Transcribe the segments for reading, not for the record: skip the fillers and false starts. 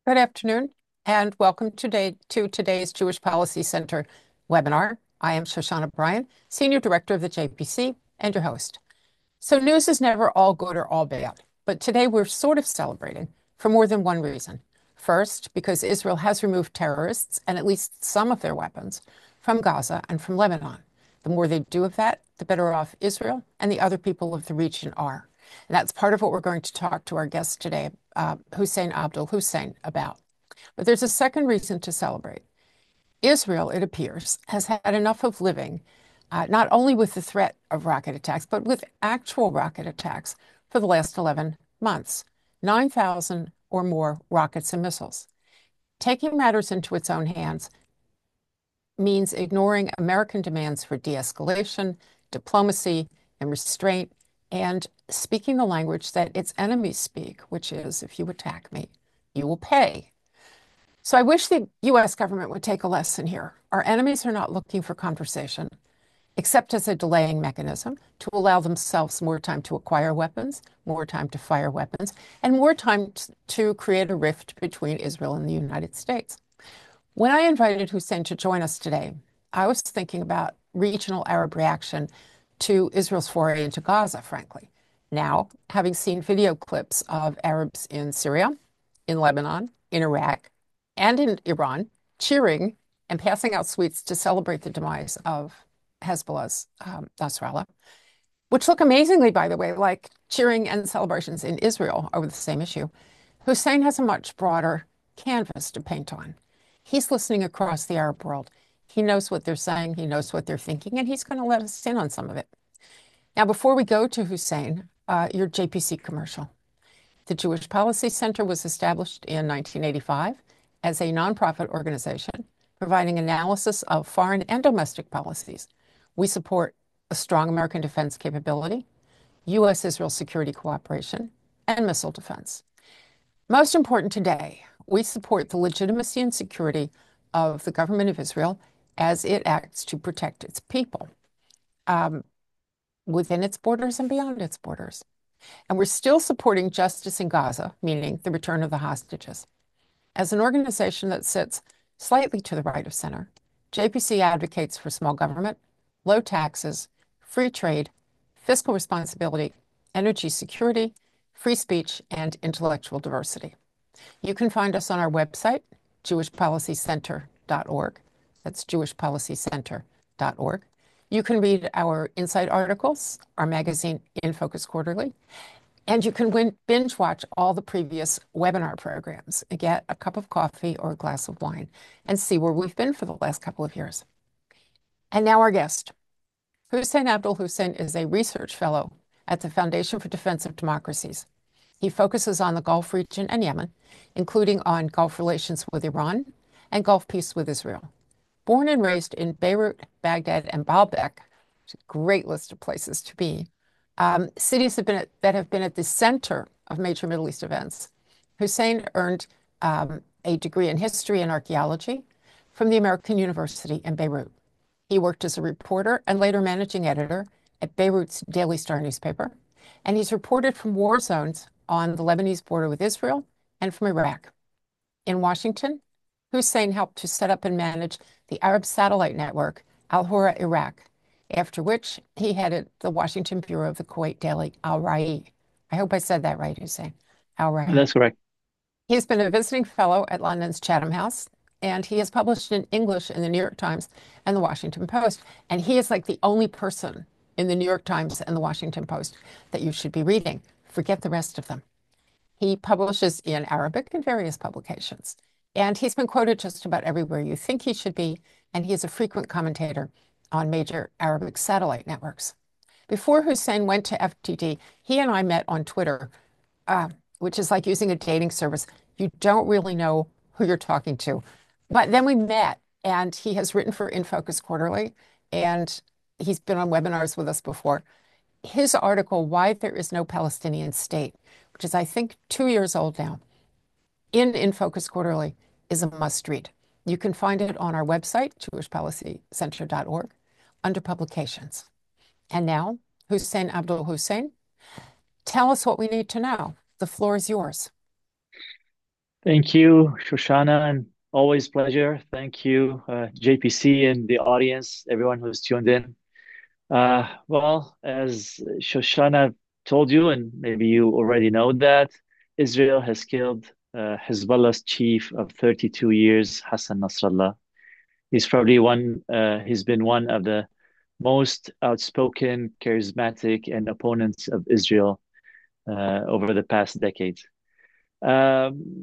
Good afternoon, and welcome to today's Jewish Policy Center webinar. I am Shoshana Bryan, Senior Director of the JPC, and your host. So news is never all good or all bad, but today we're sort of celebrating for more than one reason. First, because Israel has removed terrorists and at least some of their weapons from Gaza and from Lebanon. The more they do of that, the better off Israel and the other people of the region are. And that's part of what we're going to talk to our guest today, Hussein Abdul Hussein, about. But there's a second reason to celebrate. Israel, it appears, has had enough of living not only with the threat of rocket attacks, but with actual rocket attacks for the last 11 months. 9,000 or more rockets and missiles. Taking matters into its own hands means ignoring American demands for de-escalation, diplomacy, and restraint, and speaking the language that its enemies speak, which is, if you attack me, you will pay. So I wish the US government would take a lesson here. Our enemies are not looking for conversation, except as a delaying mechanism to allow themselves more time to acquire weapons, more time to fire weapons, and more time to create a rift between Israel and the United States. When I invited Hussein to join us today, I was thinking about regional Arab reaction to Israel's foray into Gaza, frankly. Now, having seen video clips of Arabs in Syria, in Lebanon, in Iraq, and in Iran cheering and passing out sweets to celebrate the demise of Hezbollah's Nasrallah, which look amazingly, by the way, like cheering and celebrations in Israel over the same issue, Hussein has a much broader canvas to paint on. He's listening across the Arab world. He knows what they're saying, he knows what they're thinking, and he's going to let us in on some of it. Now, before we go to Hussein, your JPC commercial. The Jewish Policy Center was established in 1985 as a nonprofit organization providing analysis of foreign and domestic policies. We support a strong American defense capability, U.S.-Israel security cooperation, and missile defense. Most important today, we support the legitimacy and security of the government of Israel as it acts to protect its people within its borders and beyond its borders. And we're still supporting justice in Gaza, meaning the return of the hostages. As an organization that sits slightly to the right of center, JPC advocates for small government, low taxes, free trade, fiscal responsibility, energy security, free speech, and intellectual diversity. You can find us on our website, jewishpolicycenter.org. That's jewishpolicycenter.org. You can read our Insight articles, our magazine In Focus Quarterly, and you can binge watch all the previous webinar programs and get a cup of coffee or a glass of wine and see where we've been for the last couple of years. And now our guest. Hussein Abdul Hussein is a research fellow at the Foundation for Defense of Democracies. He focuses on the Gulf region and Yemen, including on Gulf relations with Iran and Gulf peace with Israel. Born and raised in Beirut, Baghdad, and Baalbek, which is a great list of places to be, cities that have been at the center of major Middle East events. Hussein earned a degree in history and archaeology from the American University in Beirut. He worked as a reporter and later managing editor at Beirut's Daily Star newspaper, and he's reported from war zones on the Lebanese border with Israel and from Iraq. In Washington, Hussein helped to set up and manage the Arab satellite network, Al Hura Iraq, after which he headed the Washington bureau of the Kuwait daily Al Rai. I hope I said that right, Hussein. Al Rai. That's correct. He's been a visiting fellow at London's Chatham House, and he has published in English in the New York Times and the Washington Post. And he is like the only person in the New York Times and the Washington Post that you should be reading. Forget the rest of them. He publishes in Arabic in various publications. And he's been quoted just about everywhere you think he should be, and he is a frequent commentator on major Arabic satellite networks. Before Hussein went to FTD, he and I met on Twitter, which is like using a dating service. You don't really know who you're talking to. But then we met, and he has written for In Focus Quarterly, and he's been on webinars with us before. His article, Why There Is No Palestinian State, which is, I think, 2 years old now, in Focus Quarterly, is a must read. You can find it on our website, jewishpolicycenter.org, under publications. And now, Hussein Abdul Hussein, tell us what we need to know. The floor is yours. Thank you, Shoshana, and always pleasure. Thank you, JPC and the audience, everyone who's tuned in. As Shoshana told you, and maybe you already know that, Israel has killed Hezbollah's chief of 32 years, Hassan Nasrallah. He's been one of the most outspoken, charismatic, and opponents of Israel over the past decades. Um,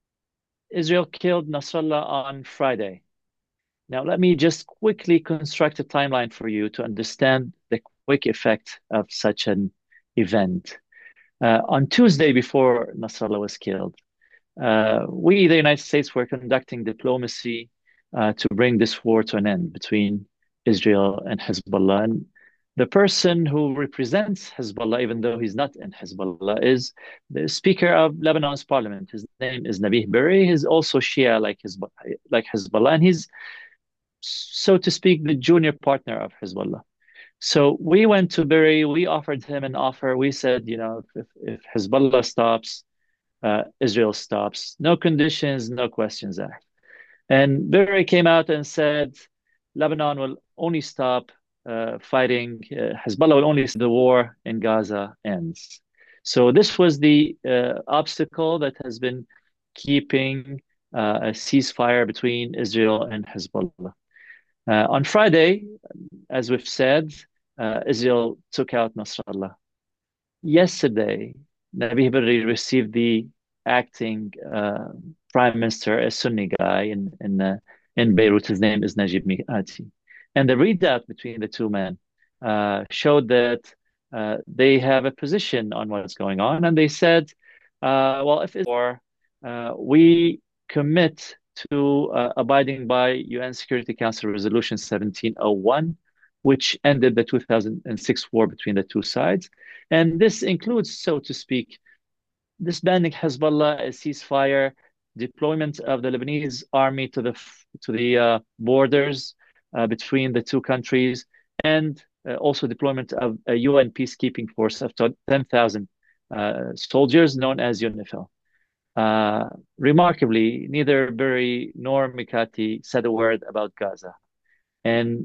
Israel killed Nasrallah on Friday. Now, let me just quickly construct a timeline for you to understand the quick effect of such an event. On Tuesday, before Nasrallah was killed, we, the United States, were conducting diplomacy to bring this war to an end between Israel and Hezbollah. And the person who represents Hezbollah, even though he's not in Hezbollah, is the Speaker of Lebanon's parliament. His name is Nabih Berri. He's also Shia like Hezbollah, and he's, so to speak, the junior partner of Hezbollah. So we went to Berri. We offered him an offer. We said, if Hezbollah stops, Israel stops. No conditions, no questions asked. And Berri came out and said Lebanon will only stop fighting, Hezbollah will only the war in Gaza ends. So this was the obstacle that has been keeping a ceasefire between Israel and Hezbollah. On Friday, as we've said, Israel took out Nasrallah. Yesterday, Nabih Berri received the acting prime minister, a Sunni guy in Beirut. His name is Najib Mikati. And the readout between the two men showed that they have a position on what's going on. And they said, if it's war, we commit to abiding by UN Security Council Resolution 1701, which ended the 2006 war between the two sides. And this includes, so to speak, disbanding Hezbollah, a ceasefire, deployment of the Lebanese army to the borders between the two countries, and also deployment of a UN peacekeeping force of 10,000 soldiers known as UNIFIL. Remarkably, neither Berri nor Mikati said a word about Gaza. And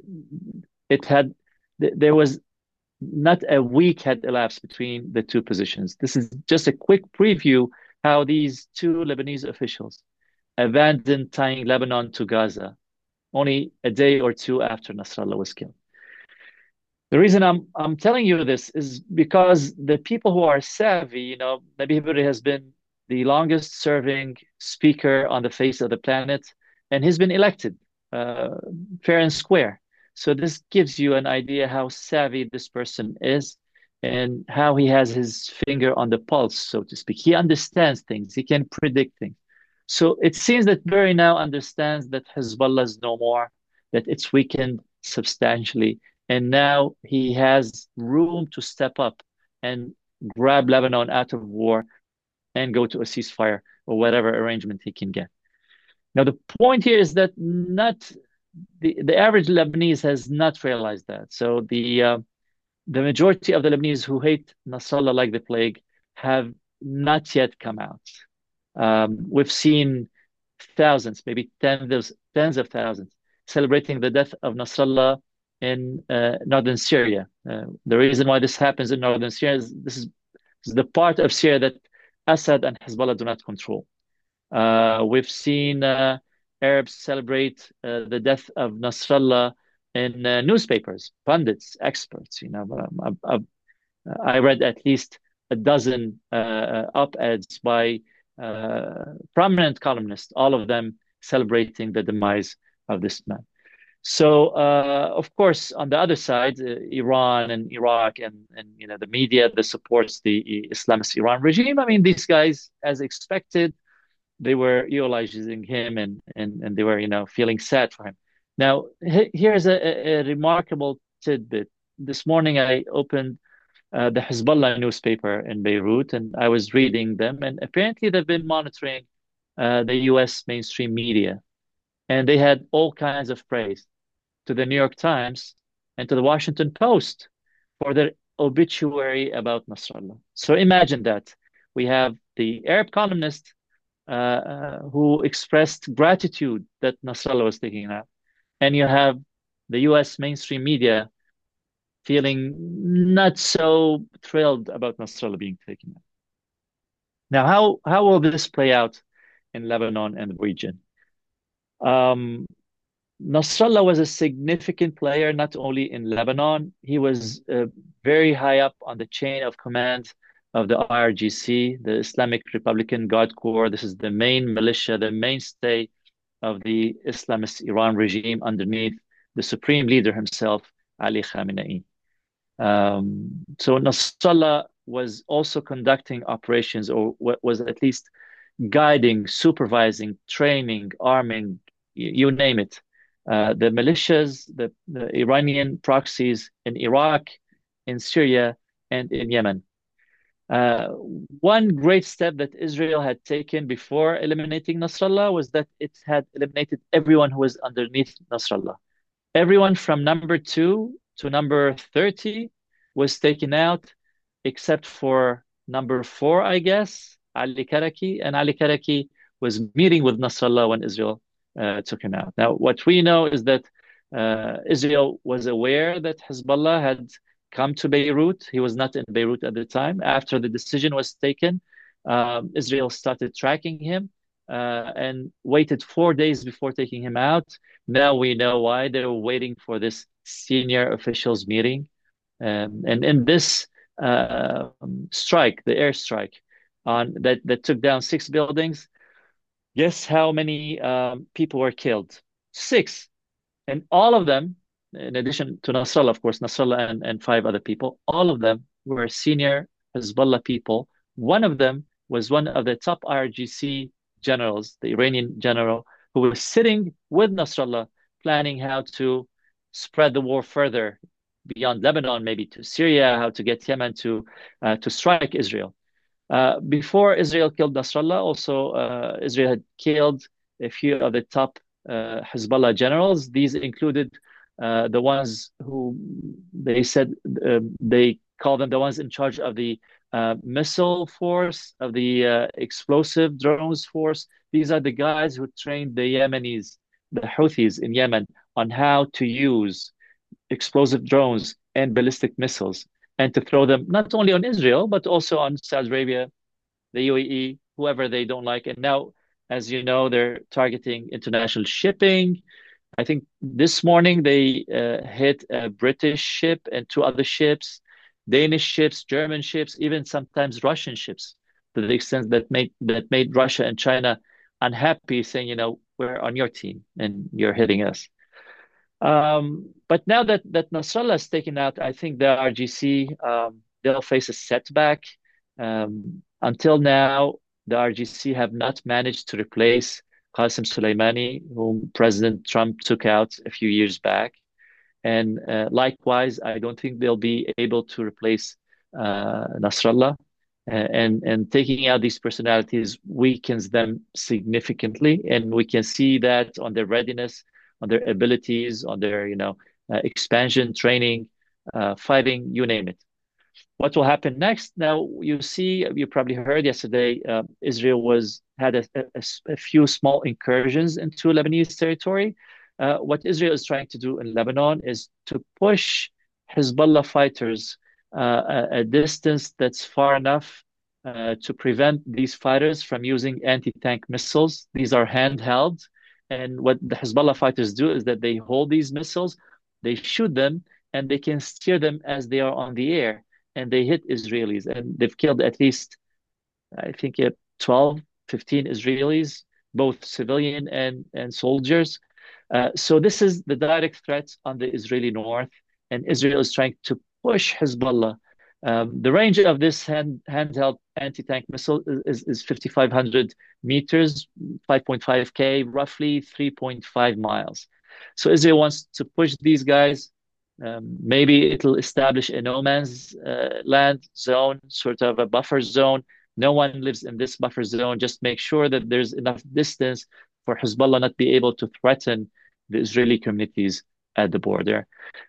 there was not a week had elapsed between the two positions. This is just a quick preview how these two Lebanese officials abandoned tying Lebanon to Gaza only a day or two after Nasrallah was killed. The reason I'm telling you this is because the people who are savvy, Nabih Berri has been the longest serving speaker on the face of the planet, and he's been elected fair and square. So this gives you an idea how savvy this person is and how he has his finger on the pulse, so to speak. He understands things, he can predict things. So it seems that Berri now understands that Hezbollah is no more, that it's weakened substantially, and now he has room to step up and grab Lebanon out of war and go to a ceasefire or whatever arrangement he can get. Now, the point here is that not the average Lebanese has not realized that. So the majority of the Lebanese who hate Nasrallah like the plague have not yet come out. We've seen thousands, maybe tens of thousands, celebrating the death of Nasrallah in northern Syria. The reason why this happens in northern Syria is this is the part of Syria that Assad and Hezbollah do not control. We've seen Arabs celebrate the death of Nasrallah in newspapers, pundits, experts. I read at least a dozen op-eds by prominent columnists, all of them celebrating the demise of this man. So, of course, on the other side, Iran and Iraq and the media that supports the Islamist Iran regime. I mean, these guys, as expected, they were eulogizing him and they were feeling sad for him. Now, here's a remarkable tidbit. This morning, I opened the Hezbollah newspaper in Beirut, and I was reading them, and apparently they've been monitoring the U.S. mainstream media, and they had all kinds of praise to the New York Times and to the Washington Post for their obituary about Nasrallah. So imagine that. We have the Arab columnist who expressed gratitude that Nasrallah was taking out. And you have the US mainstream media feeling not so thrilled about Nasrallah being taken out. Now, how will this play out in Lebanon and the region? Um, Nasrallah was a significant player not only in Lebanon, he was very high up on the chain of command of the IRGC, the Islamic Republican Guard Corps. This is the main militia, the mainstay of the Islamist Iran regime underneath the supreme leader himself, Ali Khamenei. So Nasrallah was also conducting operations, or was at least guiding, supervising, training, arming, you name it. The militias, the Iranian proxies in Iraq, in Syria, and in Yemen. Uh, One great step that Israel had taken before eliminating Nasrallah was that it had eliminated everyone who was underneath Nasrallah. Everyone from number 2 to number 30 was taken out, except for number 4, I guess, Ali Karaki. And Ali Karaki was meeting with Nasrallah when Israel took him out. Now, what we know is that Israel was aware that Hezbollah had come to Beirut. He was not in Beirut at the time. After the decision was taken, Israel started tracking him and waited 4 days before taking him out. Now we know why. They were waiting for this senior officials meeting. And in this strike, the airstrike that took down 6 buildings, guess how many people were killed? 6. And all of them, in addition to Nasrallah, of course, Nasrallah and 5 other people, all of them were senior Hezbollah people. One of them was one of the top IRGC generals, the Iranian general, who was sitting with Nasrallah, planning how to spread the war further beyond Lebanon, maybe to Syria, how to get Yemen to strike Israel. Before Israel killed Nasrallah, also Israel had killed a few of the top Hezbollah generals. These included the ones who they said they call them the ones in charge of the missile force, of the explosive drones force. These are the guys who trained the Yemenis, the Houthis in Yemen, on how to use explosive drones and ballistic missiles and to throw them not only on Israel, but also on Saudi Arabia, the UAE, whoever they don't like. And now, as you know, they're targeting international shipping. I think this morning they hit a British ship and 2 other ships, Danish ships, German ships, even sometimes Russian ships, to the extent that made Russia and China unhappy, saying, we're on your team and you're hitting us. But now that Nasrallah is taken out, I think the RGC they'll face a setback. Until now, the RGC have not managed to replace Qasem Soleimani, whom President Trump took out a few years back. And likewise, I don't think they'll be able to replace Nasrallah. And taking out these personalities weakens them significantly. And we can see that on their readiness, on their abilities, on their expansion, training, fighting, you name it. What will happen next? Now you probably heard yesterday, Israel had a few small incursions into Lebanese territory. What Israel is trying to do in Lebanon is to push Hezbollah fighters a distance that's far enough to prevent these fighters from using anti-tank missiles. These are handheld. And what the Hezbollah fighters do is that they hold these missiles, they shoot them, and they can steer them as they are on the air. And they hit Israelis. And they've killed at least, I think, 12, 15 Israelis, both civilian and soldiers. So this is the direct threat on the Israeli north. And Israel is trying to push Hezbollah. The range of this handheld anti-tank missile is 5,500 meters, 5.5K, roughly 3.5 miles. So Israel wants to push these guys. Maybe it'll establish a no man's land zone, sort of a buffer zone. No one lives in this buffer zone. Just make sure that there's enough distance for Hezbollah not be able to threaten the Israeli communities at the border.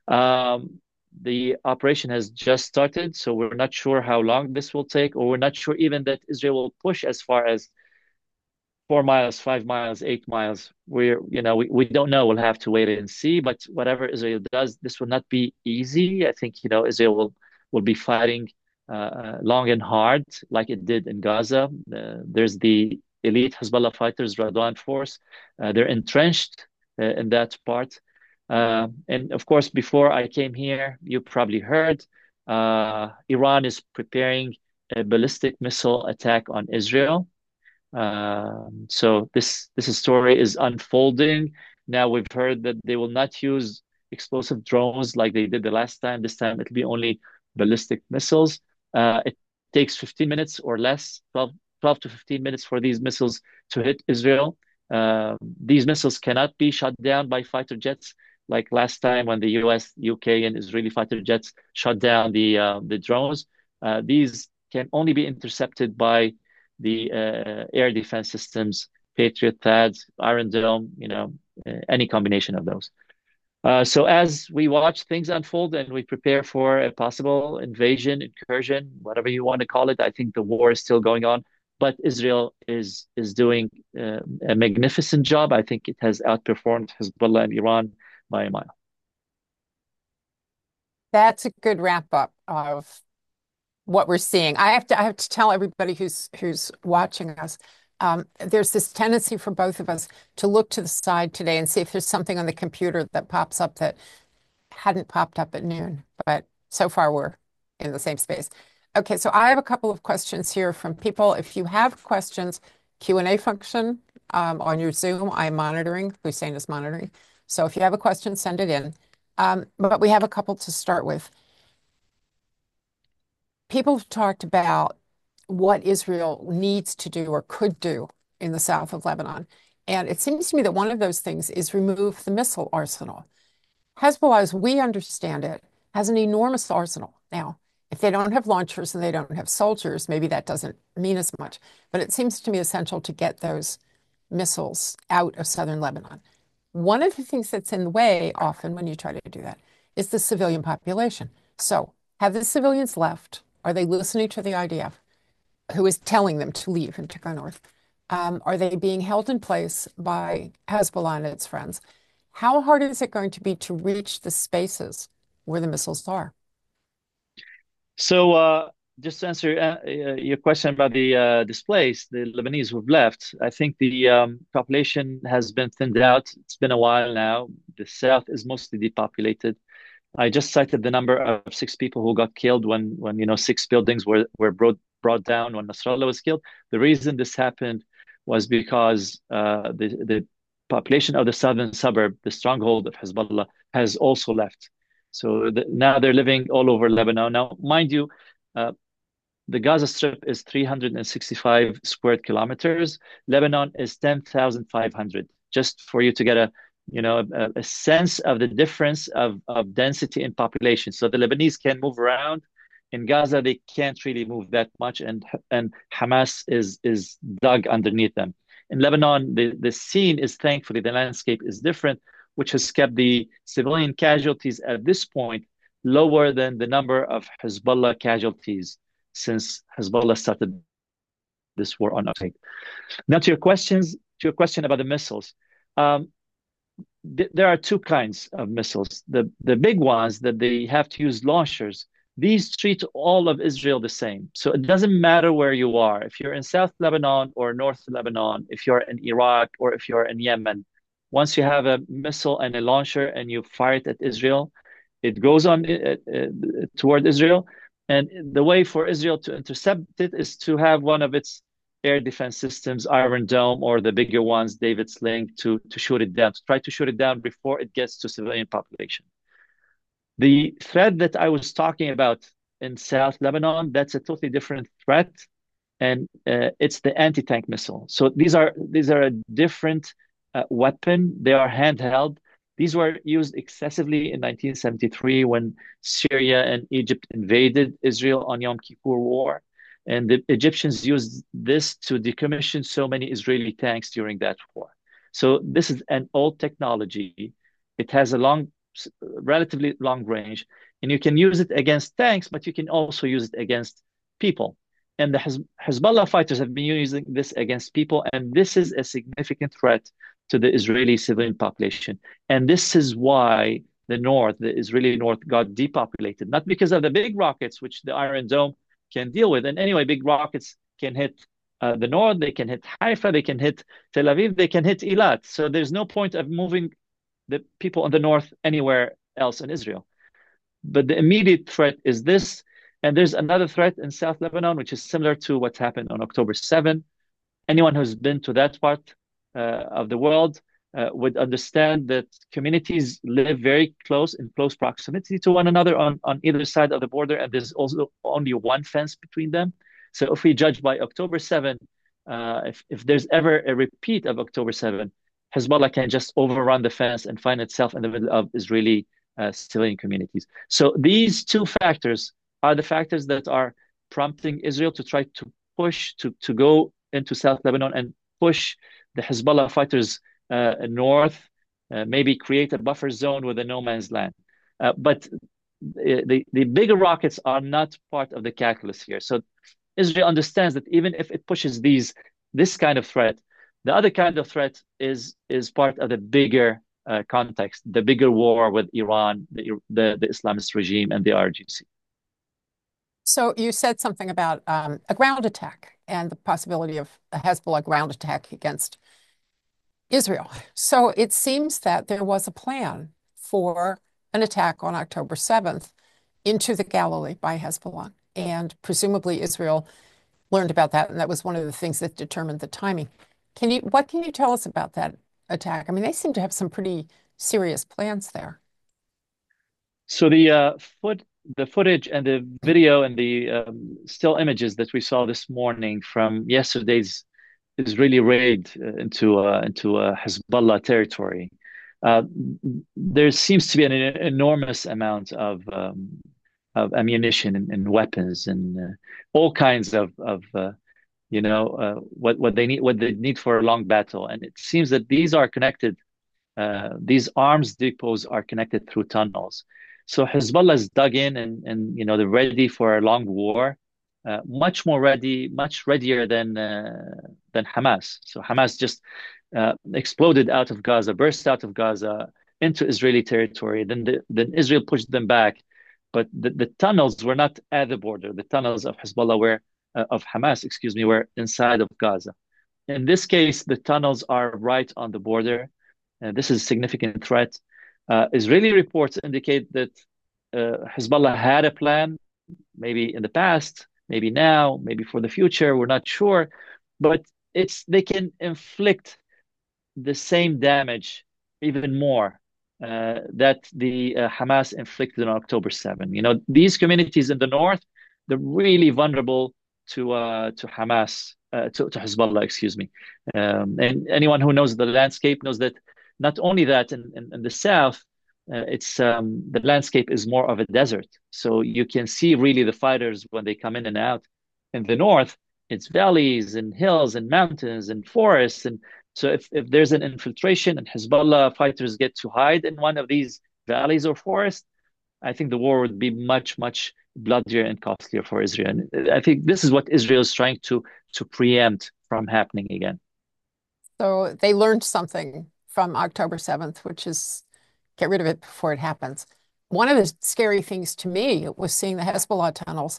The operation has just started, so we're not sure how long this will take, or we're not sure even that Israel will push as far as 4 miles, 5 miles, 8 miles. We don't know. We'll have to wait and see. But whatever Israel does, this will not be easy. I think, Israel will be fighting long and hard like it did in Gaza. There's the elite Hezbollah fighters, Radwan force. They're entrenched in that part. And of course, before I came here, you probably heard Iran is preparing a ballistic missile attack on Israel. So this story is unfolding. Now we've heard that they will not use explosive drones like they did the last time. This time it'll be only ballistic missiles. It takes 15 minutes or less, 12 to 15 minutes for these missiles to hit Israel. These missiles cannot be shot down by fighter jets like last time when the US, UK, and Israeli fighter jets shot down the drones. These can only be intercepted by the air defense systems, Patriot, THAAD, Iron Dome, any combination of those. So as we watch things unfold and we prepare for a possible invasion, incursion, whatever you want to call it, I think the war is still going on. But Israel is doing a magnificent job. I think it has outperformed Hezbollah and Iran by a mile. That's a good wrap up of what we're seeing. I have to tell everybody who's watching us. There's this tendency for both of us to look to the side today and see if there's something on the computer that pops up that hadn't popped up at noon. But so far we're in the same space. Okay, so I have a couple of questions here from people. If you have questions, Q&A function on your Zoom, I'm monitoring. Hussein is monitoring. So if you have a question, send it in. But we have a couple to start with. People have talked about what Israel needs to do or could do in the south of Lebanon. And it seems to me that one of those things is remove the missile arsenal. Hezbollah, as we understand it, has an enormous arsenal. Now, if they don't have launchers and they don't have soldiers, maybe that doesn't mean as much. But it seems to me essential to get those missiles out of southern Lebanon. One of the things that's in the way often when you try to do that is the civilian population. So have the civilians left? Are they listening to the IDF, who is telling them to leave and to go north? Are they being held in place by Hezbollah and its friends? How hard is it going to be to reach the spaces where the missiles are? So just to answer your question about the displaced, the Lebanese who've left, I think the population has been thinned out. It's been a while now. The south is mostly depopulated. I just cited the number of 6 people who got killed when 6 buildings were brought down when Nasrallah was killed. The reason this happened was because the population of the southern suburb, the stronghold of Hezbollah, has also left. So now they're living all over Lebanon. Now, mind you, the Gaza Strip is 365 square kilometers. Lebanon is 10,500. Just for you to get a sense of the difference of density in population. So the Lebanese can move around. In Gaza, they can't really move that much, and Hamas is dug underneath them. In Lebanon, the scene is, thankfully, the landscape is different, which has kept the civilian casualties at this point lower than the number of Hezbollah casualties since Hezbollah started this war on Ukraine. Now to your question about the missiles. There are two kinds of missiles. The big ones that they have to use launchers, these treat all of Israel the same. So it doesn't matter where you are. If you're in South Lebanon or North Lebanon, if you're in Iraq or if you're in Yemen, once you have a missile and a launcher and you fire it at Israel, it goes on toward Israel. And the way for Israel to intercept it is to have one of its air defense systems, Iron Dome, or the bigger ones, David Sling, to shoot it down, to try to shoot it down before it gets to civilian population. The threat that I was talking about in South Lebanon, that's a totally different threat, and it's the anti-tank missile. So these are a different weapon. They are handheld. These were used excessively in 1973 when Syria and Egypt invaded Israel on Yom Kippur War. And the Egyptians used this to decommission so many Israeli tanks during that war. So this is an old technology. It has a relatively long range, and you can use it against tanks, but you can also use it against people. And the Hezbollah fighters have been using this against people, and this is a significant threat to the Israeli civilian population. And this is why the north, the Israeli north, got depopulated, not because of the big rockets, which the Iron Dome can deal with. And anyway, big rockets can hit the north, they can hit Haifa, they can hit Tel Aviv, they can hit Eilat. So there's no point of moving the people in the north anywhere else in Israel. But the immediate threat is this. And there's another threat in South Lebanon, which is similar to what happened on October 7. Anyone who's been to that part of the world would understand that communities live very close, in close proximity to one another on either side of the border, and there's also only one fence between them. So if we judge by October 7, if there's ever a repeat of October 7, Hezbollah can just overrun the fence and find itself in the middle of Israeli civilian communities. So these two factors are the factors that are prompting Israel to try to push to go into South Lebanon and push the Hezbollah fighters north, maybe create a buffer zone with a no man's land. But the bigger rockets are not part of the calculus here. So Israel understands that even if it pushes this kind of threat, the other kind of threat is part of the bigger context, the bigger war with Iran, the Islamist regime, and the IRGC. So you said something about a ground attack and the possibility of a Hezbollah ground attack against Israel. So it seems that there was a plan for an attack on October 7th into the Galilee by Hezbollah. And presumably Israel learned about that, and that was one of the things that determined the timing. What can you tell us about that attack? I mean, they seem to have some pretty serious plans there. So the footage and the video and the still images that we saw this morning from yesterday's Israeli raid into Hezbollah territory, uh, there seems to be an enormous amount of ammunition and weapons and all kinds of what they need for a long battle. And it seems that these are connected. These arms depots are connected through tunnels. So Hezbollah is dug in and they're ready for a long war, much more ready, much readier than Hamas. So Hamas just exploded out of Gaza, burst out of Gaza into Israeli territory. Then Israel pushed them back, but the tunnels were not at the border. The tunnels of Hezbollah were of Hamas, excuse me, were inside of Gaza. In this case, the tunnels are right on the border. This is a significant threat. Israeli reports indicate that Hezbollah had a plan, maybe in the past, maybe now, maybe for the future. We're not sure, but they can inflict the same damage, even more, that the Hamas inflicted on October 7. These communities in the north, they're really vulnerable to Hamas, to Hezbollah, excuse me. And anyone who knows the landscape knows that not only that in the south, it's the landscape is more of a desert. So you can see really the fighters when they come in and out. In the north, it's valleys and hills and mountains and forests. And so if there's an infiltration and Hezbollah fighters get to hide in one of these valleys or forests, I think the war would be much, much bloodier and costlier for Israel. And I think this is what Israel is trying to preempt from happening again. So they learned something from October 7th, which is get rid of it before it happens. One of the scary things to me was seeing the Hezbollah tunnels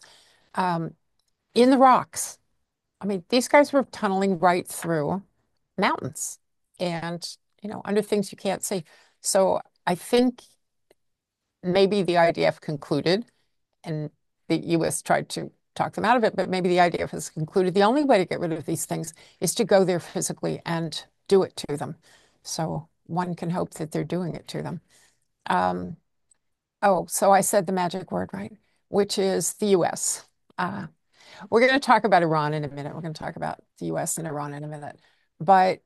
in the rocks. I mean, these guys were tunneling right through mountains and, under things you can't see. So I think maybe the IDF concluded, and the US tried to talk them out of it, but maybe the IDF has concluded the only way to get rid of these things is to go there physically and do it to them. So one can hope that they're doing it to them. So I said the magic word, right? Which is the US. We're going to talk about Iran in a minute. We're going to talk about the US and Iran in a minute. But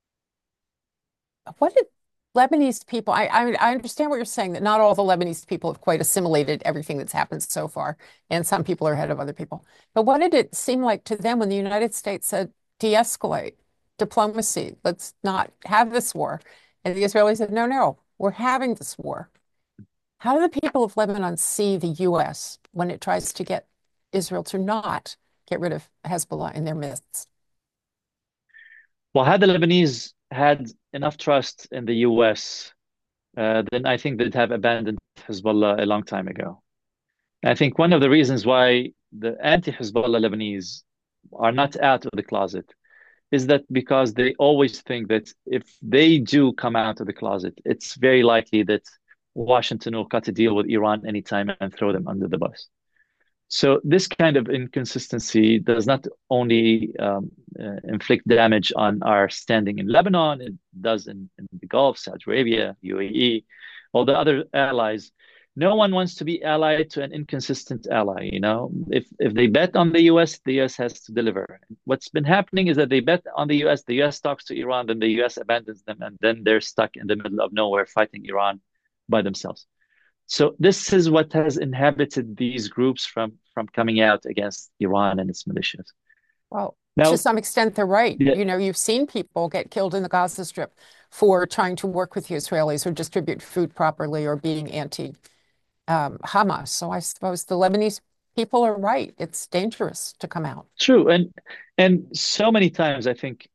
what did Lebanese people, I understand what you're saying, that not all the Lebanese people have quite assimilated everything that's happened so far, and some people are ahead of other people. But what did it seem like to them when the United States said, de-escalate, diplomacy, let's not have this war? And the Israelis said, no, we're having this war. How do the people of Lebanon see the US when it tries to get Israel to not get rid of Hezbollah in their midst? Well, had the Lebanese had enough trust in the US, then I think they'd have abandoned Hezbollah a long time ago. I think one of the reasons why the anti-Hezbollah Lebanese are not out of the closet is that because they always think that if they do come out of the closet, it's very likely that Washington will cut a deal with Iran anytime and throw them under the bus. So this kind of inconsistency does not only inflict damage on our standing in Lebanon, it does in the Gulf, Saudi Arabia, UAE, all the other allies. No one wants to be allied to an inconsistent ally. If they bet on the US has to deliver. What's been happening is that they bet on the US talks to Iran, then the US abandons them, and then they're stuck in the middle of nowhere fighting Iran by themselves. So this is what has inhabited these groups from coming out against Iran and its militias. Well, to Now, some extent, they're right. yeah, You've seen people get killed in the Gaza Strip for trying to work with the Israelis or distribute food properly or being anti-Hamas. So I suppose the Lebanese people are right. It's dangerous to come out. true, and so many times I think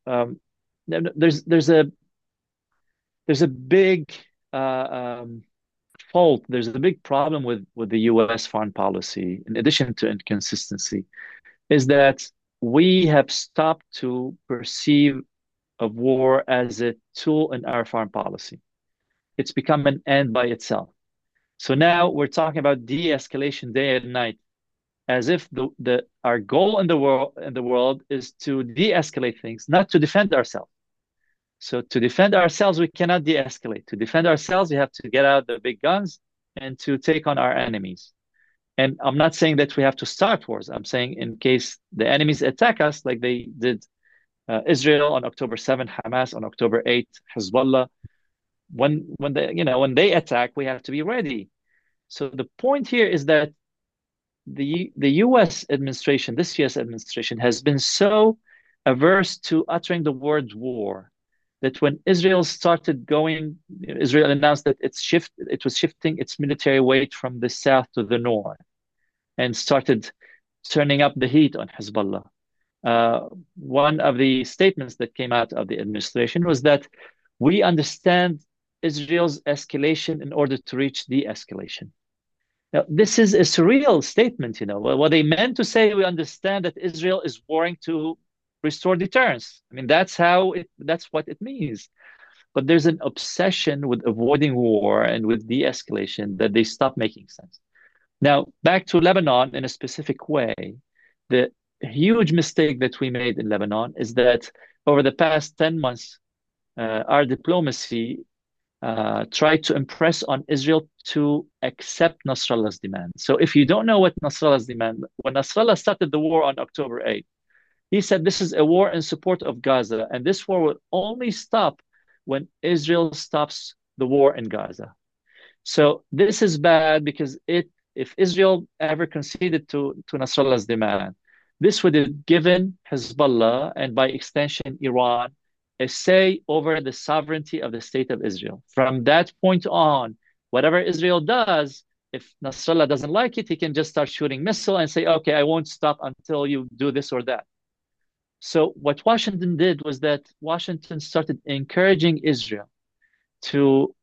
there's a big fault. There's a big problem with the U.S. foreign policy, in addition to inconsistency, is that we have stopped to perceive of war as a tool in our foreign policy. It's become an end by itself. So now we're talking about de-escalation day and night, as if the our goal in the world is to de-escalate things, not to defend ourselves. So to defend ourselves, we cannot de-escalate. To defend ourselves, we have to get out the big guns and to take on our enemies. And I'm not saying that we have to start wars. I'm saying in case the enemies attack us, like they did Israel on October 7th, Hamas on October 8th, Hezbollah, when they attack, we have to be ready. So the point here is that the U.S. administration, this U.S. administration, has been so averse to uttering the word war that when Israel started going, Israel announced that it was shifting its military weight from the south to the north and started turning up the heat on Hezbollah. One of the statements that came out of the administration was that we understand Israel's escalation in order to reach de-escalation. Now, this is a surreal statement, What they meant to say, we understand that Israel is warring to restore deterrence. I mean, that's what it means. But there's an obsession with avoiding war and with de-escalation that they stop making sense. Now, back to Lebanon in a specific way, the huge mistake that we made in Lebanon is that over the past 10 months, our diplomacy tried to impress on Israel to accept Nasrallah's demand. So if you don't know what Nasrallah's demand, when Nasrallah started the war on October 8th, he said this is a war in support of Gaza, and this war will only stop when Israel stops the war in Gaza. So this is bad because if Israel ever conceded to Nasrallah's demand, this would have given Hezbollah and by extension Iran a say over the sovereignty of the state of Israel. From that point on, whatever Israel does, if Nasrallah doesn't like it, he can just start shooting missiles and say, okay, I won't stop until you do this or that. So what Washington did was that Washington started encouraging Israel to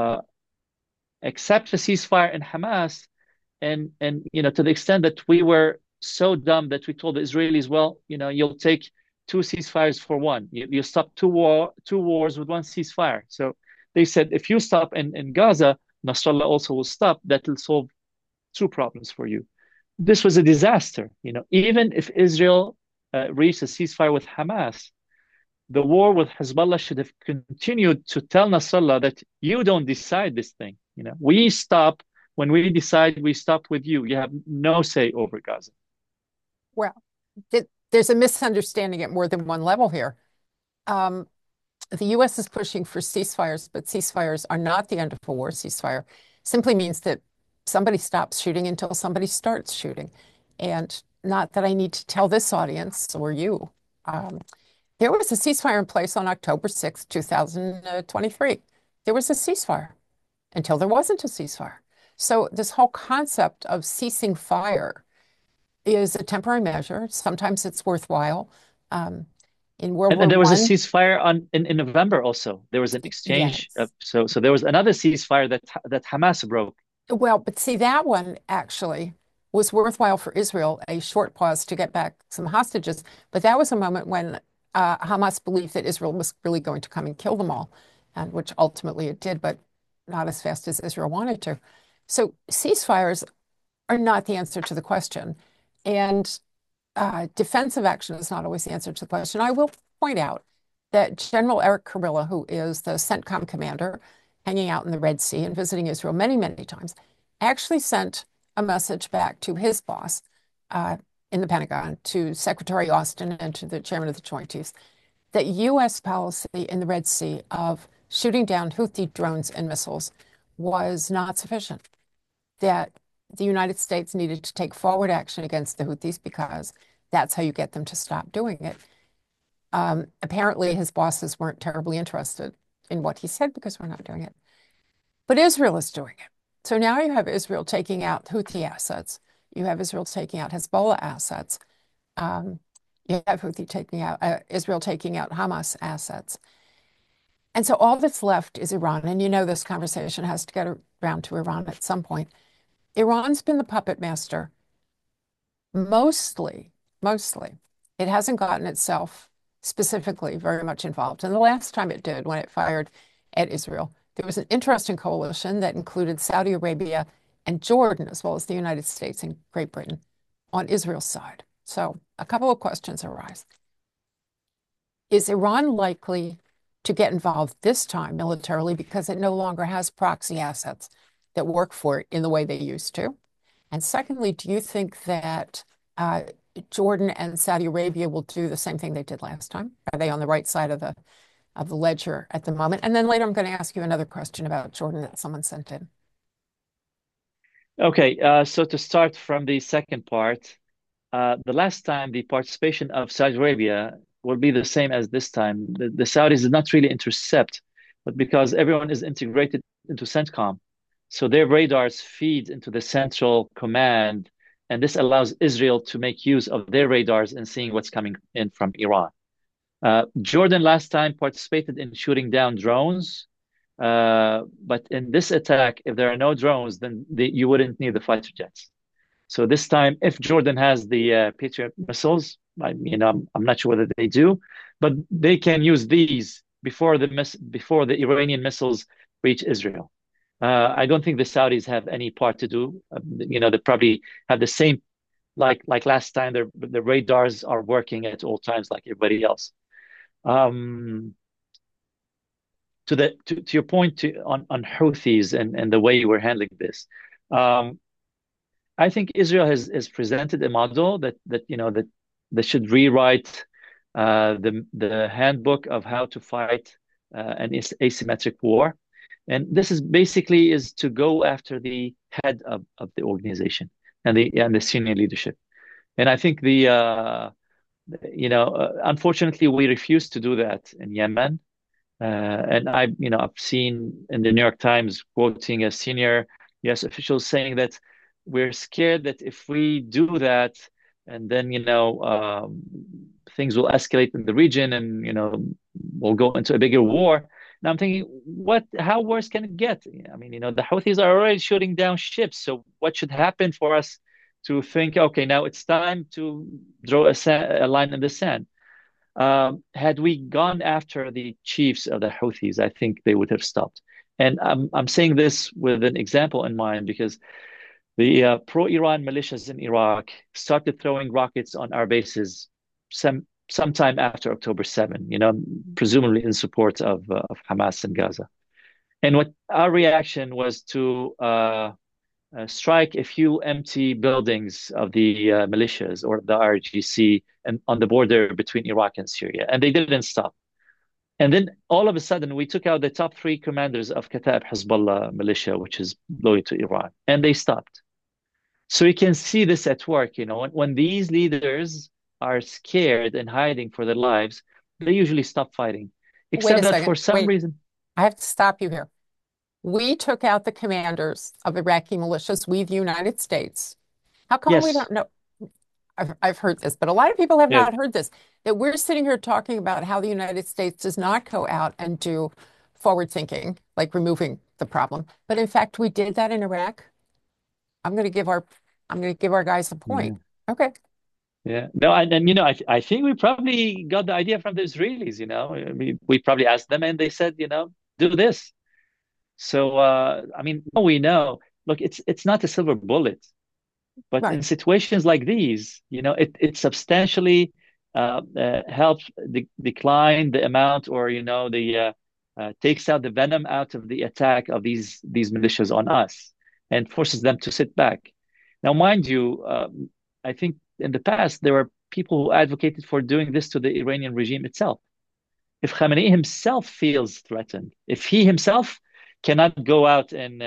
accept a ceasefire in Hamas, and to the extent that we were so dumb that we told the Israelis, well, you'll take two ceasefires for one. You stop two wars with one ceasefire. So they said, if you stop in Gaza, Nasrallah also will stop. That will solve two problems for you. This was a disaster. Even if Israel reached a ceasefire with Hamas, the war with Hezbollah should have continued to tell Nasrallah that you don't decide this thing. We stop when we decide. We stop with you. You have no say over Gaza. Well, there's a misunderstanding at more than one level here. The U.S. is pushing for ceasefires, but ceasefires are not the end of a war. Ceasefire simply means that somebody stops shooting until somebody starts shooting. And not that I need to tell this audience or you. There was a ceasefire in place on October 6th, 2023. There was a ceasefire until there wasn't a ceasefire. So this whole concept of ceasing fire is a temporary measure. Sometimes it's worthwhile. Um, in World And War there was a One, ceasefire in November also. There was an exchange. yes. So there was another ceasefire that Hamas broke. Well, but see, that one actually was worthwhile for Israel, a short pause to get back some hostages. But that was a moment when Hamas believed that Israel was really going to come and kill them all, and which ultimately it did, but not as fast as Israel wanted to. So ceasefires are not the answer to the question. And defensive action is not always the answer to the question. I will point out that General Eric Kurilla, who is the CENTCOM commander, hanging out in the Red Sea and visiting Israel many, many times, actually sent a message back to his boss in the Pentagon, to Secretary Austin and to the chairman of the Joint Chiefs, that U.S. policy in the Red Sea of shooting down Houthi drones and missiles was not sufficient, that the United States needed to take forward action against the Houthis because that's how you get them to stop doing it. Apparently, his bosses weren't terribly interested in what he said because we're not doing it. But Israel is doing it. So now you have Israel taking out Houthi assets. You have Israel taking out Hezbollah assets. Um, you have Israel taking out Hamas assets. And so all that's left is Iran. And you know this conversation has to get around to Iran at some point. Iran's been the puppet master mostly. It hasn't gotten itself specifically very much involved. And the last time it did, when it fired at Israel, there was an interesting coalition that included Saudi Arabia and Jordan, as well as the United States and Great Britain, on Israel's side. So a couple of questions arise. Is Iran likely to get involved this time militarily because it no longer has proxy assets that work for it in the way they used to? And secondly, do you think that Jordan and Saudi Arabia will do the same thing they did last time? Are they on the right side of the ledger at the moment? And then later, I'm going to ask you another question about Jordan that someone sent in. Okay, so to start from the second part, the last time the participation of Saudi Arabia will be the same as this time. The Saudis did not really intercept, but because everyone is integrated into CENTCOM, so their radars feed into the central command, and this allows Israel to make use of their radars and seeing what's coming in from Iran. Jordan last time participated in shooting down drones, but in this attack, if there are no drones, then you wouldn't need the fighter jets. So this time, if Jordan has the Patriot missiles, I'm not sure whether they do, but they can use these before the Iranian missiles reach Israel. I don't think the Saudis have any part to do. They probably have the same, like last time. The radars are working at all times, like everybody else. Um, to your point on Houthis and the way we're handling this. Um, I think Israel has presented a model that should rewrite the handbook of how to fight an asymmetric war, and this is basically is to go after the head of the organization and the senior leadership. And I think unfortunately we refuse to do that in Yemen. And I've seen in the New York Times quoting a senior U.S. official saying that we're scared that if we do that, and then things will escalate in the region, and we'll go into a bigger war. And I'm thinking, how worse can it get? I mean, the Houthis are already shooting down ships, so what should happen for us to think, okay, now it's time to draw a line in the sand? Had we gone after the chiefs of the Houthis, I think they would have stopped. And I'm saying this with an example in mind because the pro-Iran militias in Iraq started throwing rockets on our bases sometime after October 7, presumably in support of Hamas in Gaza. And what our reaction was to strike a few empty buildings of the militias or the RGC and on the border between Iraq and Syria, and they didn't stop. And then all of a sudden, we took out the top three commanders of Kataib Hezbollah militia, which is loyal to Iran, and they stopped. So you can see this at work. When these leaders are scared and hiding for their lives, they usually stop fighting. Wait Except a that for second. some Wait, reason, I have to stop you here. We took out the commanders of Iraqi militias, we, the United States. How come we yes. don't know? I've heard this, but a lot of people have Yeah. not heard this, that we're sitting here talking about how the United States does not go out and do forward thinking, like removing the problem. But in fact, we did that in Iraq. I'm going to give our I'm going to give our guys a point. Yeah. Okay. Yeah. No, and I think we probably got the idea from the Israelis, we probably asked them and they said, do this. So I mean, now we know, look, it's not a silver bullet, but Right. in situations like these, it substantially helps decline the amount, or the takes out the venom out of the attack of these militias on us, and forces them to sit back. Now, mind you, I think in the past there were people who advocated for doing this to the Iranian regime itself. If Khamenei himself feels threatened, if he himself cannot go out and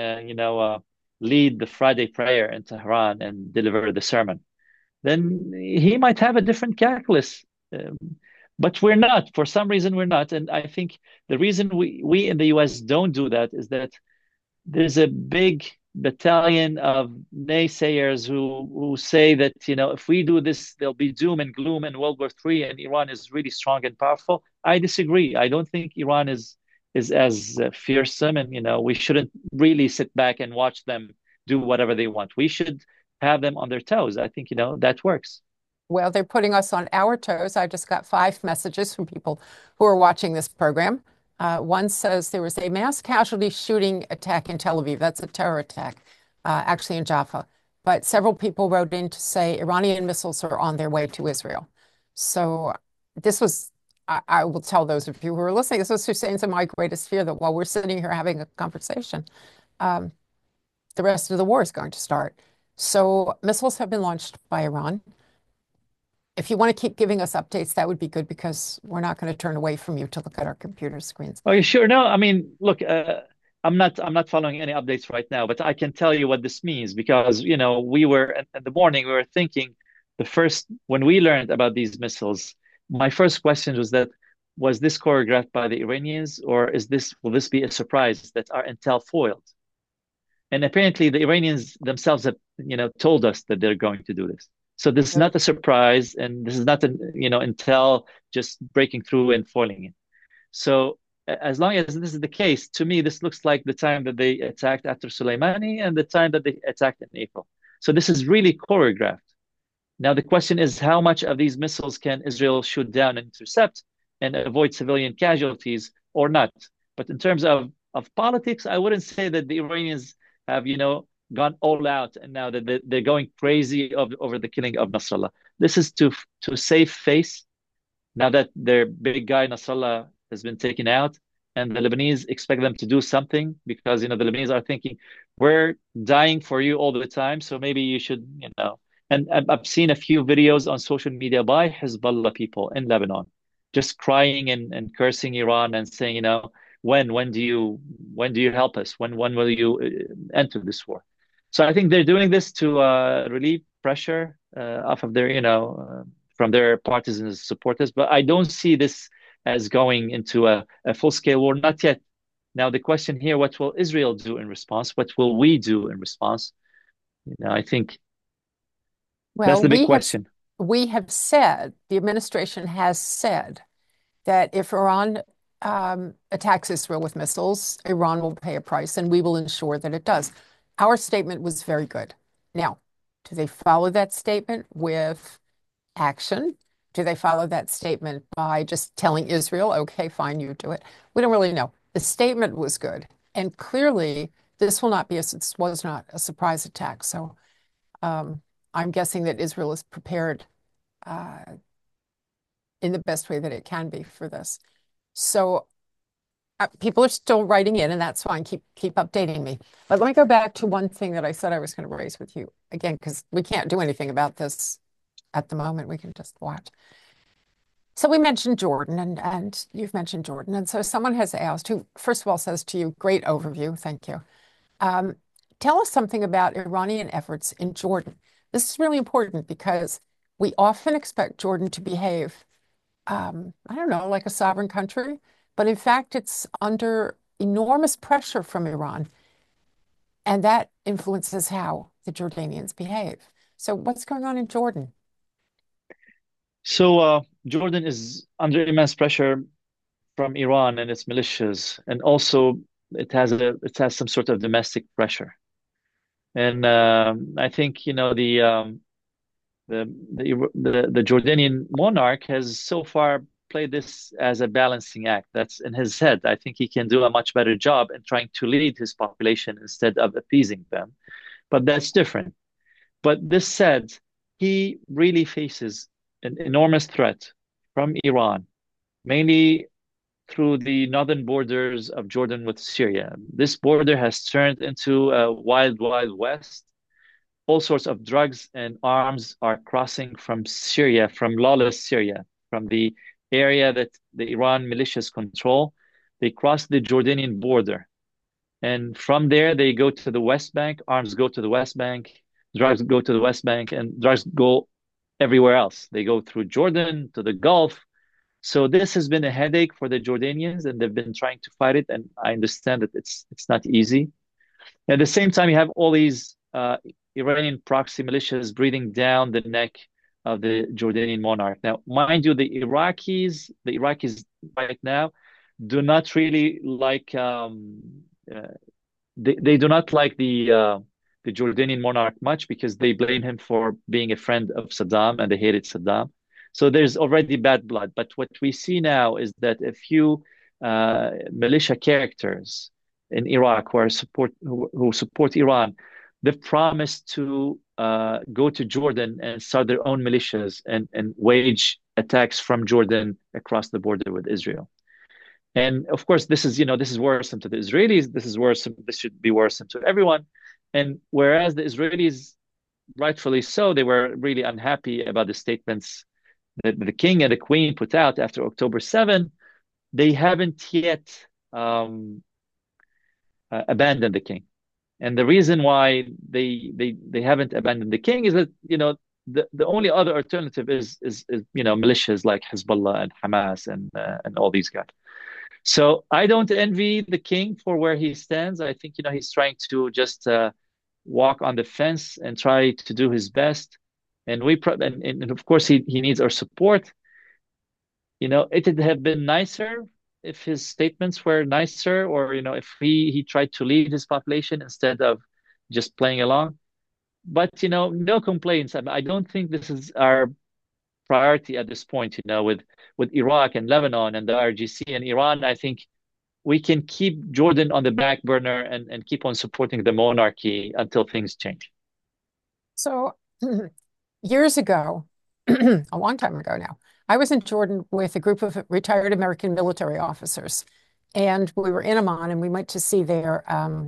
lead the Friday prayer in Tehran and deliver the sermon, then he might have a different calculus. Um, but we're not. For some reason, we're not. And I think the reason we in the US don't do that is that there's a big battalion of naysayers who say that if we do this, there'll be doom and gloom in World War III, and Iran is really strong and powerful. I disagree. I don't think Iran is as fearsome, and we shouldn't really sit back and watch them do whatever they want. We should have them on their toes. I think that works. Well, they're putting us on our toes. I just got 5 messages from people who are watching this program. One says there was a mass casualty shooting attack in Tel Aviv. That's a terror attack, actually in Jaffa. But several people wrote in to say Iranian missiles are on their way to Israel. So this was, I will tell those of you who are listening, this was Hussein's and my greatest fear, that while we're sitting here having a conversation, um, the rest of the war is going to start. So missiles have been launched by Iran. If you want to keep giving us updates, that would be good, because we're not going to turn away from you to look at our computer screens. Oh, you sure? No, I mean, look, I'm not following any updates right now, but I can tell you what this means, because we were in the morning, we were thinking, the first when we learned about these missiles, my first question was that, was this choreographed by the Iranians, or will this be a surprise that our intel foiled? And apparently the Iranians themselves have told us that they're going to do this. So this is not a surprise, and this is not intel just breaking through and foiling it. So as long as this is the case, to me, this looks like the time that they attacked after Soleimani and the time that they attacked in April. So this is really choreographed. Now the question is, how much of these missiles can Israel shoot down and intercept and avoid civilian casualties or not? But in terms of politics, I wouldn't say that the Iranians have, gone all out and now that they're going crazy over the killing of Nasrallah. This is to save face now that their big guy Nasrallah has been taken out, and the Lebanese expect them to do something, because the Lebanese are thinking, we're dying for you all the time, so maybe you should. And I've seen a few videos on social media by Hezbollah people in Lebanon, just crying and cursing Iran and saying, when do you help us? When will you enter this war? So I think they're doing this to relieve pressure off of their, from their partisans and supporters. But I don't see this as going into a full-scale war, not yet. Now, the question here, what will Israel do in response? What will we do in response? I think that's Well, the big question. we have said, the administration has said that if Iran attacks Israel with missiles, Iran will pay a price, and we will ensure that it does. Our statement was very good. Now, do they follow that statement with action? Do they follow that statement by just telling Israel, okay, fine, you do it? We don't really know. The statement was good. And clearly, this was not a surprise attack. So I'm guessing that Israel is prepared uh, in the best way that it can be for this. So people are still writing in, and that's fine. Keep updating me. But let me go back to one thing that I said I was going to raise with you again, because we can't do anything about this at the moment. We can just watch. So we mentioned Jordan, and you've mentioned Jordan. And so someone has asked, who first of all says to you, great overview, thank you. Um, Tell us something about Iranian efforts in Jordan. This is really important, because we often expect Jordan to behave, I don't know, like a sovereign country, but in fact, it's under enormous pressure from Iran, and that influences how the Jordanians behave. So what's going on in Jordan? So Jordan is under immense pressure from Iran and its militias, and also it has some sort of domestic pressure. And I think the Jordanian monarch has so far played this as a balancing act. That's in his head. I think he can do a much better job in trying to lead his population instead of appeasing them. But that's different. But this said, he really faces an enormous threat from Iran, mainly through the northern borders of Jordan with Syria. This border has turned into a wild, wild west. All sorts of drugs and arms are crossing from Syria, from lawless Syria, from the area that the Iran militias control. They cross the Jordanian border. And from there, they go to the West Bank. Arms go to the West Bank. Drugs go to the West Bank, and drugs go everywhere else. They go through Jordan to the Gulf. So this has been a headache for the Jordanians, and they've been trying to fight it. And I understand that it's not easy. At the same time, you have all these Iranian proxy militias breathing down the neck of the Jordanian monarch. Now, mind you, the Iraqis right now do not really like uh, they do not like the Jordanian monarch much because they blame him for being a friend of Saddam and they hated Saddam. So there's already bad blood. But what we see now is that a few militia characters in Iraq who support Iran, they've promised to go to Jordan and start their own militias and wage attacks from Jordan across the border with Israel. And of course, this is worrisome to the Israelis. This is worrisome. This should be worrisome to everyone. And whereas the Israelis, rightfully so, they were really unhappy about the statements that the king and the queen put out after October 7, they haven't yet um, abandoned the king. And the reason why they haven't abandoned the king is that the only other alternative is militias like Hezbollah and Hamas and all these guys. So I don't envy the king for where he stands. I think he's trying to just walk on the fence and try to do his best. And and of course he needs our support. It would have been nicer if his statements were nicer, or if he tried to lead his population instead of just playing along. But no complaints. I don't think this is our priority at this point. With Iraq and Lebanon and the RGC and Iran, I think we can keep Jordan on the back burner and keep on supporting the monarchy until things change. So years ago, a long time ago now, I was in Jordan with a group of retired American military officers, and we were in Amman, and we went to see their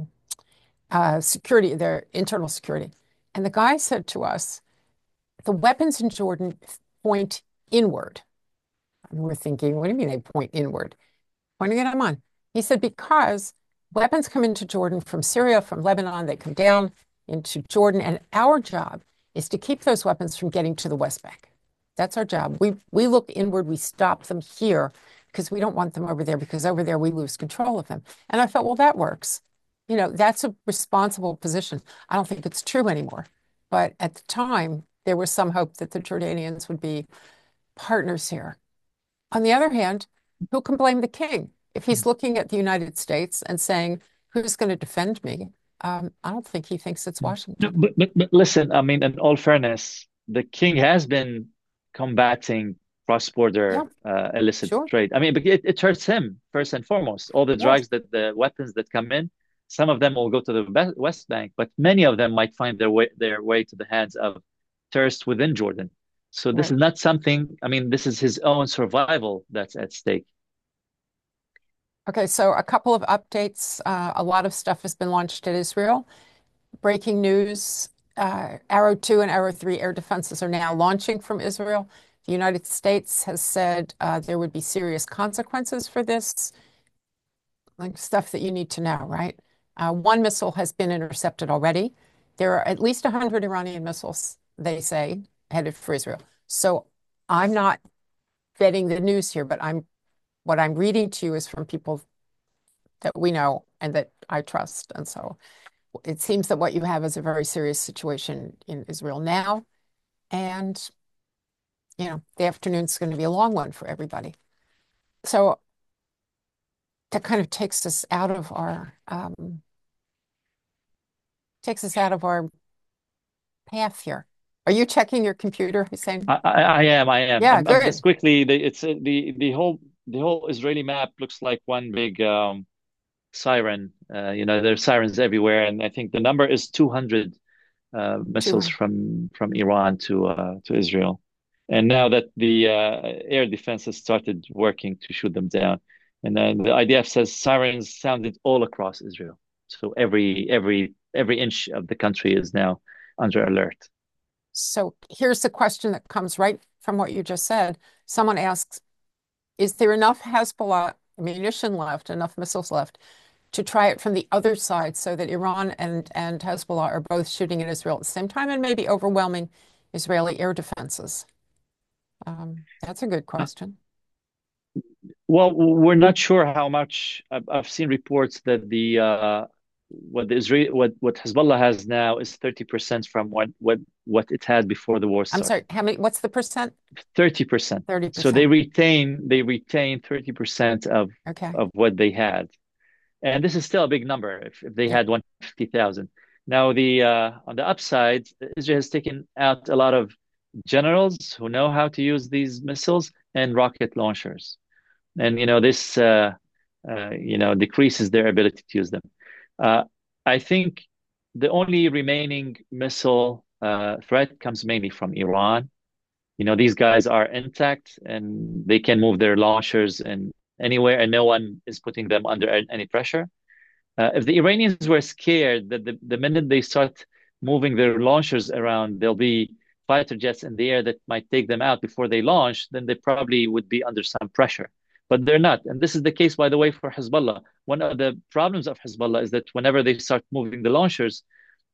security, their internal security. And the guy said to us, the weapons in Jordan point inward. And we're thinking, what do you mean they point inward? Pointing at Amman. He said, because weapons come into Jordan from Syria, from Lebanon, they come down into Jordan, and our job is to keep those weapons from getting to the West Bank. That's our job. We look inward, we stop them here because we don't want them over there, because over there we lose control of them. And I thought, well, that works. That's a responsible position. I don't think it's true anymore. But at the time, there was some hope that the Jordanians would be partners here. On the other hand, who can blame the king? If he's looking at the United States and saying, who's going to defend me? I don't think he thinks it's No, Washington. but listen, I mean, in all fairness, the king has been combating Yeah, cross-border illicit sure. trade. I mean, but it hurts him first and foremost. All the Yes. drugs the weapons that come in, some of them will go to the West Bank, but many of them might find their way to the hands of terrorists within Jordan. So this Right. is not something. I mean, this is his own survival that's at stake. Okay, so a couple of updates. A lot of stuff has been launched at Israel. Breaking news, Arrow 2 and Arrow 3 air defenses are now launching from Israel. The United States has said there would be serious consequences for this, like stuff that you need to know, right? One missile has been intercepted already. There are at least 100 Iranian missiles, they say, headed for Israel. So I'm not vetting the news here, but what I'm reading to you is from people that we know and that I trust. And so it seems that what you have is a very serious situation in Israel now. And the afternoon's going to be a long one for everybody. So that kind of takes us out of our path here. Are you checking your computer, Hussein? I am. Yeah, I'm just good. quickly. It's the whole Israeli map looks like one big siren. There's sirens everywhere, and I think the number is 200 missiles 200. from Iran to Israel. And now that the air defense has started working to shoot them down, and then the IDF says sirens sounded all across Israel. So every inch of the country is now under alert. So here's the question that comes right from what you just said. Someone asks, is there enough Hezbollah ammunition left, enough missiles left to try it from the other side so that Iran and Hezbollah are both shooting at Israel at the same time and maybe overwhelming Israeli air defenses? That's a good question. Well, we're not sure how much. I've seen reports that what Hezbollah has now is 30% from what it had before the war I'm sorry, started. what's the percent? 30%. So 30%. they retain 30% Okay. of what they had. And this is still a big number if they Yeah. had 150,000. Now the on the upside, Israel has taken out a lot of generals who know how to use these missiles and rocket launchers. And this decreases their ability to use them. Uh, I think the only remaining missile threat comes mainly from Iran. These guys are intact and they can move their launchers and anywhere, and no one is putting them under any pressure. If the Iranians were scared that the minute they start moving their launchers around, there'll be fighter jets in the air that might take them out before they launch, then they probably would be under some pressure. But they're not. And this is the case, by the way, for Hezbollah. One of the problems of Hezbollah is that whenever they start moving the launchers,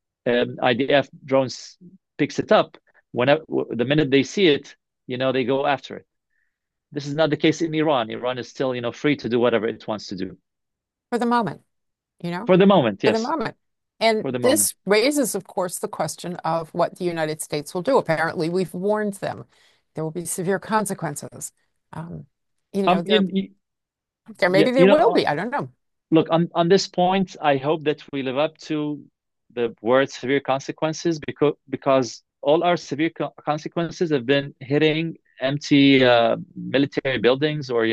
IDF drones picks it up. Whenever the minute they see it, they go after it. This is not the case in Iran. Iran is still, free to do whatever it wants to do. For the moment, you know, For the moment, for the yes. moment. And For the moment. this raises, of course, the question of what the United States will do. Apparently, we've warned them there will be severe consequences. Um, you know, Um, there in, y- there yeah, maybe there will be. I don't know. look, on this point, I hope that we live up to the word severe consequences because all our severe consequences have been hitting empty military buildings or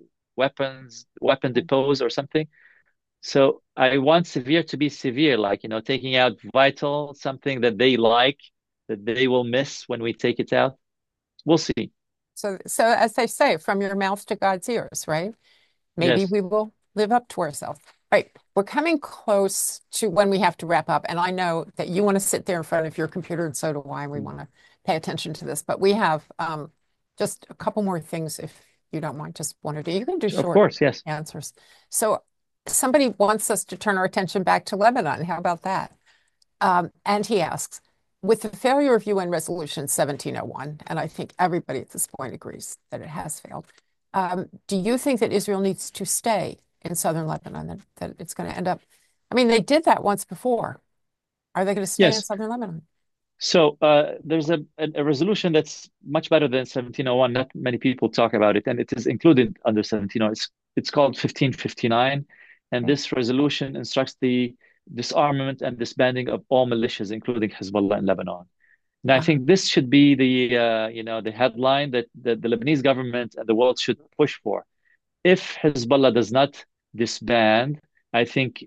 weapon depots or something. So I want severe to be severe, like taking out vital, something that they like, that they will miss when we take it out. We'll see. So as they say, from your mouth to God's ears, right? Maybe Yes, we will live up to ourselves. Right. We're coming close to when we have to wrap up. And I know that you want to sit there in front of your computer, and so do I, and we want to pay attention to this. But we have just a couple more things, if you don't mind, just one or two. You can do of short course, yes. answers. So somebody wants us to turn our attention back to Lebanon. How about that? And he asks, with the failure of UN Resolution 1701, and I think everybody at this point agrees that it has failed, do you think that Israel needs to stay in southern Lebanon, that it's going to end up? I mean, they did that once before. Are they going to stay in Yes. southern Lebanon? So there's a resolution that's much better than 1701. Not many people talk about it, and it is included under 1701. It's called 1559, and Okay. this resolution instructs the disarmament and disbanding of all militias, including Hezbollah in Lebanon. And I Uh-huh. think this should be the headline that the Lebanese government and the world should push for. If Hezbollah does not disband, I think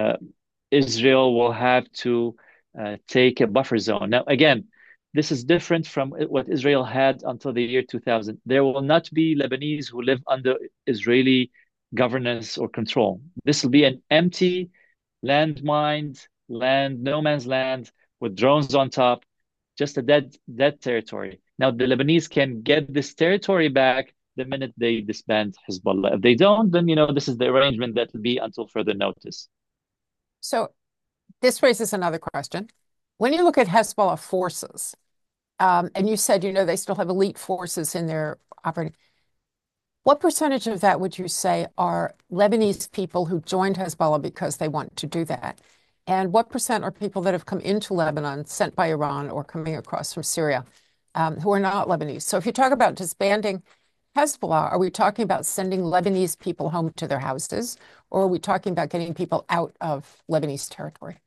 Israel will have to take a buffer zone. Now, again, this is different from what Israel had until the year 2000. There will not be Lebanese who live under Israeli governance or control. This will be an empty landmined land, no man's land with drones on top, just a dead territory. Now, the Lebanese can get this territory back the minute they disband Hezbollah. If they don't, then this is the arrangement that will be until further notice. So this raises another question. When you look at Hezbollah forces, and you said, they still have elite forces in their operating, what percentage of that would you say are Lebanese people who joined Hezbollah because they want to do that? And what percent are people that have come into Lebanon, sent by Iran or coming across from Syria, who are not Lebanese. So if you talk about disbanding Hezbollah, are we talking about sending Lebanese people home to their houses, or are we talking about getting people out of Lebanese territory?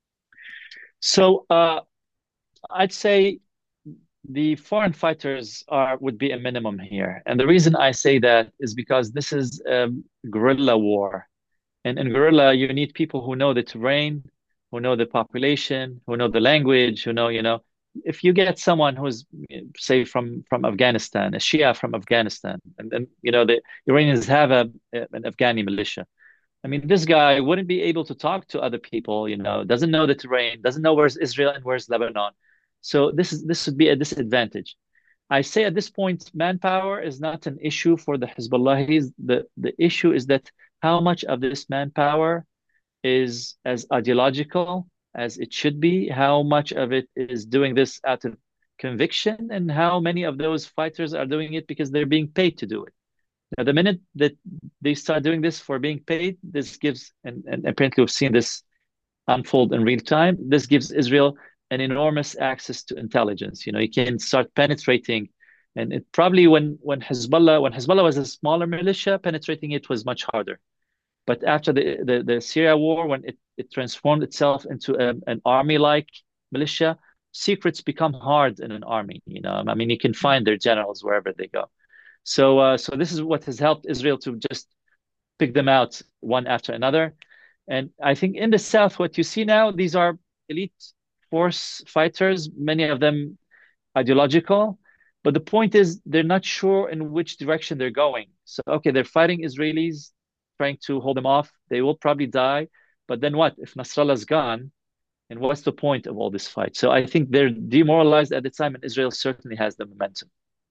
So I'd say the foreign fighters are would be a minimum here, and the reason I say that is because this is guerrilla war, and in guerrilla you need people who know the terrain, who know the population, who know the language, who know, if you get someone who's, say, from Afghanistan, a Shia from Afghanistan, and then the Iranians have an Afghani militia. I mean, this guy wouldn't be able to talk to other people, doesn't know the terrain, doesn't know where's Israel and where's Lebanon. So this would be a disadvantage. I say at this point, manpower is not an issue for the Hezbollahis. The issue is that how much of this manpower is as ideological as it should be, how much of it is doing this out of conviction, and how many of those fighters are doing it because they're being paid to do it. Now, the minute that they start doing this for being paid, this gives, and apparently we've seen this unfold in real time, this gives Israel an enormous access to intelligence. You can start penetrating, and it probably when Hezbollah was a smaller militia, penetrating it was much harder. But after the Syria war, when it transformed itself into an army-like militia, secrets become hard in an army. I mean, you can find their generals wherever they go. So this is what has helped Israel to just pick them out one after another. And I think in the south, what you see now, these are elite force fighters, many of them ideological. But the point is, they're not sure in which direction they're going. So, okay, they're fighting Israelis, trying to hold them off. They will probably die. But then what? If Nasrallah's gone, and what's the point of all this fight? So I think they're demoralized at the time, and Israel certainly has the momentum.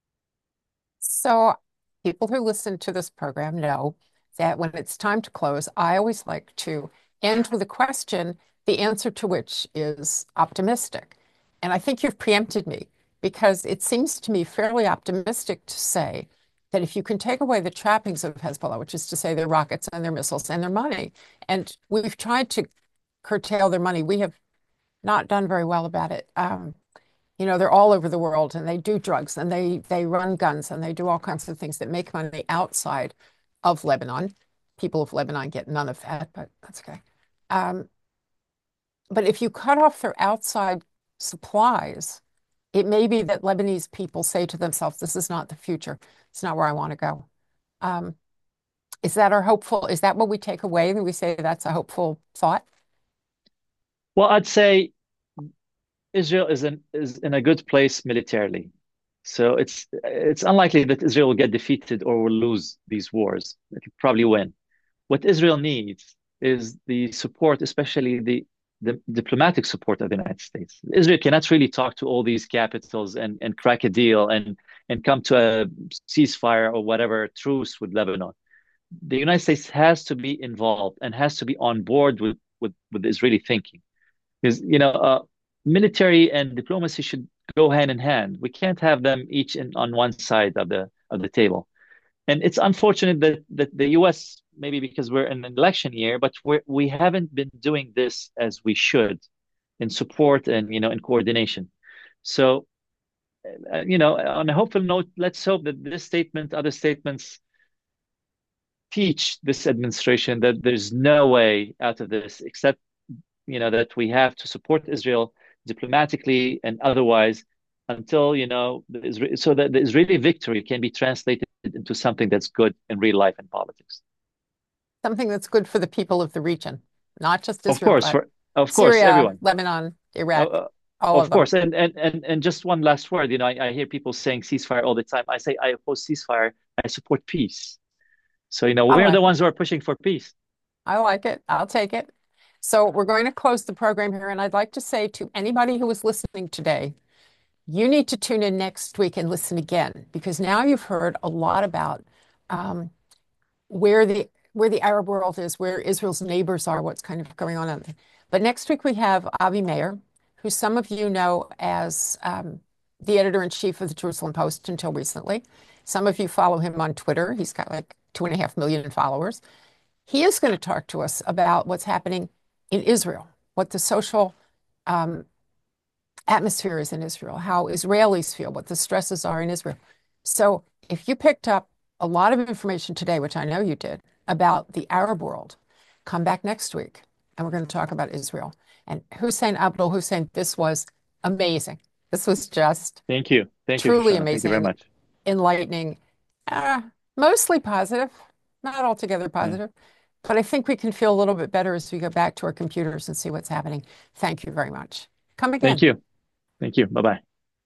So people who listen to this program know that when it's time to close, I always like to end with a question, the answer to which is optimistic. And I think you've preempted me because it seems to me fairly optimistic to say that if you can take away the trappings of Hezbollah, which is to say their rockets and their missiles and their money, and we've tried to curtail their money, we have not done very well about it. They're all over the world and they do drugs and they run guns and they do all kinds of things that make money outside of Lebanon. People of Lebanon get none of that, but that's okay. Um, but if you cut off their outside supplies, it may be that Lebanese people say to themselves, this is not the future. It's not where I want to go. Um, is that is that what we take away? That we say that's a hopeful thought? Well, I'd say Israel is in a good place militarily. So it's unlikely that Israel will get defeated or will lose these wars. It will probably win. What Israel needs is the support, especially the diplomatic support of the United States. Israel cannot really talk to all these capitals and crack a deal and come to a ceasefire or whatever truce with Lebanon. The United States has to be involved and has to be on board with Israeli thinking. Because military and diplomacy should go hand in hand. We can't have them each on one side of the table. And it's unfortunate that the U.S., maybe because we're in an election year, but we haven't been doing this as we should in support and in coordination. So on a hopeful note, let's hope that this statement, other statements, teach this administration that there's no way out of this except that we have to support Israel diplomatically and otherwise until so that the Israeli victory can be translated into something that's good in real life and politics. Something that's good for the people of the region, not just Of Israel, course, but of course, Syria, everyone. Lebanon, Uh, Iraq, uh, all of of them. course, and just one last word. I hear people saying ceasefire all the time. I say I oppose ceasefire. I support peace. So I we're the like ones who are pushing for peace. I like it. I'll take it. So we're going to close the program here, and I'd like to say to anybody who is listening today, you need to tune in next week and listen again because now you've heard a lot about um, where the Arab world is, where Israel's neighbors are, what's kind of going on. But next week we have Avi Meir, who some of you know as the editor-in-chief of the Jerusalem Post until recently. Some of you follow him on Twitter. He's got like 2.5 million followers. He is going to talk to us about what's happening in Israel, what the social um, atmosphere is in Israel, how Israelis feel, what the stresses are in Israel. So if you picked up a lot of information today, which I know you did, about the Arab world, come back next week and we're going to talk about Israel. And Hussein Abdul Hussein, this was amazing. This was just Thank you. Thank you, truly Shoshana. Thank you very amazing, much. enlightening, uh, mostly positive, not altogether Yeah. positive, but I think we can feel a little bit better as we go back to our computers and see what's happening. Thank you very much. Come Thank again. you. Thank you. Bye bye.